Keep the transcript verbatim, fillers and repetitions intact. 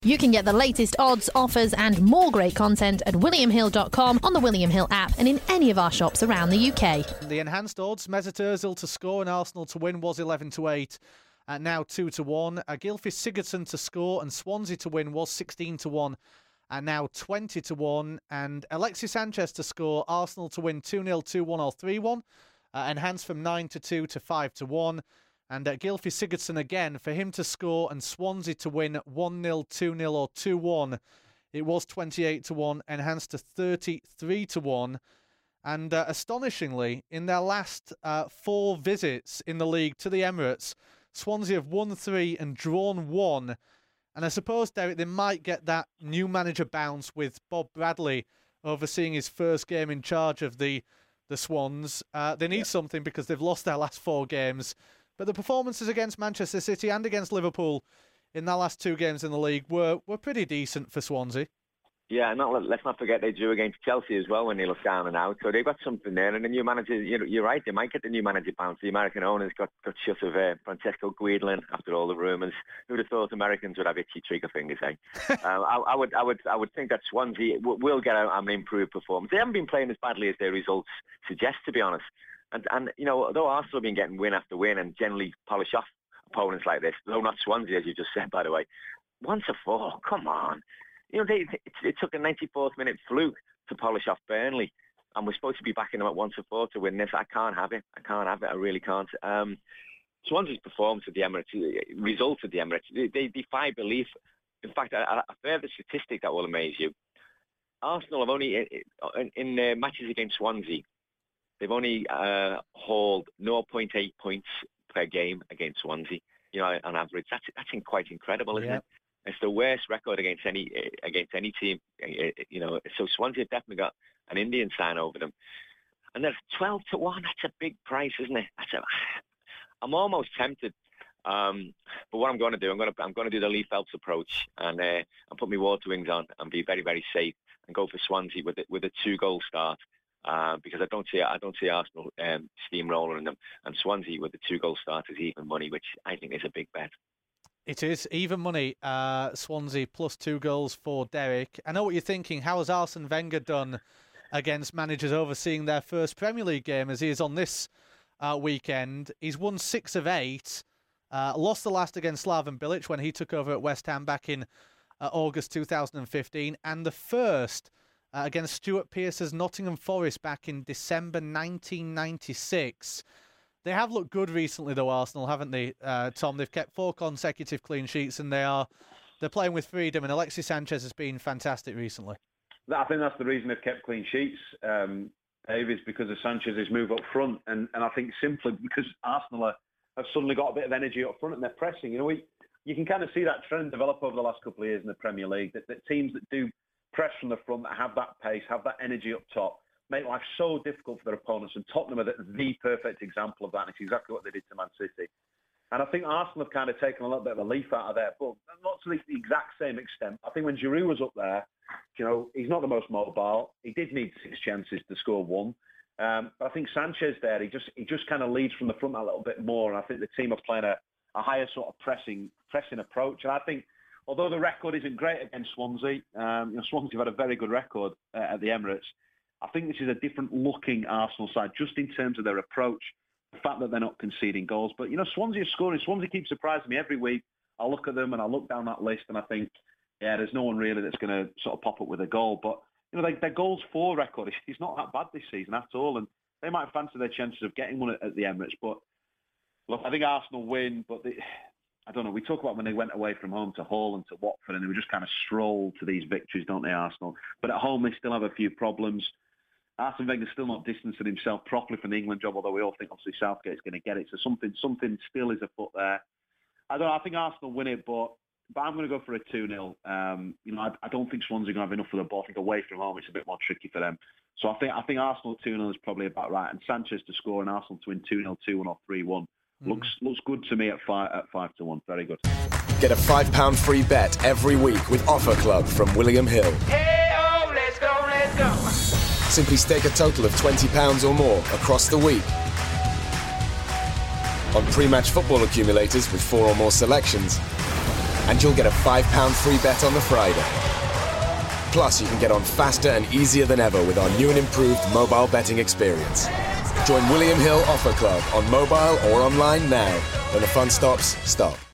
You can get the latest odds, offers and more great content at william hill dot com, on the William Hill app and in any of our shops around the U K. The enhanced odds, Mesut Ozil to score and Arsenal to win was eleven to eight, uh, now two to one. Uh, Gylfi Sigurdsson to score and Swansea to win was sixteen to one, and now twenty to one. And Alexis Sanchez to score, Arsenal to win two nil, two one or three one, uh, enhanced from nine to two to five to one. And uh, Gylfi Sigurdsson again, for him to score and Swansea to win one nil, two nil or two one. It was twenty-eight to one, enhanced to thirty-three to one. And uh, astonishingly, in their last uh, four visits in the league to the Emirates, Swansea have won three and drawn one. And I suppose, Derek, they might get that new manager bounce with Bob Bradley overseeing his first game in charge of the, the Swans. Uh, they need yeah. something because they've lost their last four games. But the performances against Manchester City and against Liverpool in their last two games in the league were, were pretty decent for Swansea. Yeah, and not, let's not forget they drew against Chelsea as well when they looked down and out. So they've got something there. And the new manager, you're, you're right, they might get the new manager bounce. The American owners got, got shut of uh, Francesco Guidolin after all the rumours. Who would have thought Americans would have itchy trigger fingers, eh? um, I, I would I would, I would think that Swansea will, will get an improved performance. They haven't been playing as badly as their results suggest, to be honest. And, and you know, although Arsenal have been getting win after win and generally polish off opponents like this, though not Swansea, as you just said, by the way, one to four, come on. You know, they, it, it took a ninety-fourth minute fluke to polish off Burnley, and we're supposed to be backing them at one to four to win this. I can't have it. I can't have it. I really can't. Um, Swansea's performance at the Emirates, results at the Emirates, they, they defy belief. In fact, I, I further statistic that will amaze you. Arsenal have only, in, in uh, matches against Swansea, they've only uh, hauled zero point eight points per game against Swansea. You know, on average, that's that's quite incredible, isn't yeah. it? It's the worst record against any against any team. You know, so Swansea have definitely got an Indian sign over them, and they're twelve to one. That's a big price, isn't it? That's a. I'm almost tempted, um, but what I'm going to do, I'm going to I'm going to do the Lee Phelps approach and uh, and put my water wings on and be very very safe and go for Swansea with it with a two goal start. Uh, because I don't see I don't see Arsenal um, steamrolling them, and Swansea with the two goal start is even money, which I think is a big bet. It is even money. Uh, Swansea plus two goals for Derek. I know what you're thinking. How has Arsene Wenger done against managers overseeing their first Premier League game, as he is on this uh, weekend? He's won six of eight. Uh, lost the last against Slaven Bilic when he took over at West Ham back in uh, August two thousand fifteen, and the first Uh, against Stuart Pearce's Nottingham Forest back in December nineteen ninety-six. They have looked good recently, though, Arsenal, haven't they, uh, Tom? They've kept four consecutive clean sheets, and they are they're playing with freedom. And Alexis Sanchez has been fantastic recently. I think that's the reason they've kept clean sheets, um, Dave, is because of Sanchez's move up front, and, and I think simply because Arsenal are, have suddenly got a bit of energy up front and they're pressing. You know, we you can kind of see that trend develop over the last couple of years in the Premier League. That, that teams that do press from the front, that have that pace, have that energy up top, make life so difficult for their opponents. And Tottenham are the, the perfect example of that. And it's exactly what they did to Man City. And I think Arsenal have kind of taken a little bit of a leaf out of their book, not to the exact same extent. I think when Giroud was up there, you know, he's not the most mobile. He did need six chances to score one. Um, but I think Sanchez there, he just he just kind of leads from the front a little bit more. And I think the team are playing a, a higher sort of pressing pressing approach. And I think, although the record isn't great against Swansea, um, you know, Swansea have had a very good record uh, at the Emirates. I think this is a different looking Arsenal side, just in terms of their approach, the fact that they're not conceding goals. But, you know, Swansea is scoring. Swansea keeps surprising me every week. I look at them and I look down that list and I think, yeah, there's no one really that's going to sort of pop up with a goal. But, you know, they, their goals for record is not that bad this season at all. And they might fancy their chances of getting one at, at the Emirates. But, look, I think Arsenal win, but they... I don't know, we talk about when they went away from home to Hull and to Watford and they were just kind of strolled to these victories, don't they, Arsenal? But at home, they still have a few problems. Arsene Wenger's still not distancing himself properly from the England job, although we all think, obviously, Southgate's going to get it. So something something still is afoot there. I don't know, I think Arsenal win it, but but I'm going to go for a two nil. Um, you know, I, I don't think Swansea are going to have enough of the ball. I think away from home, it's a bit more tricky for them. So I think I think Arsenal two nil is probably about right. And Sanchez to score and Arsenal to win two nil, two one or three one. Looks looks good to me at five at five to one. Very good. Get a five pound free bet every week with Offer Club from William Hill. Hey, oh, let's go, let's go. Simply stake a total of twenty pounds or more across the week on pre-match football accumulators with four or more selections, and you'll get a five pound free bet on the Friday. Plus, you can get on faster and easier than ever with our new and improved mobile betting experience. Join William Hill Offer Club on mobile or online now. When the fun stops, stop.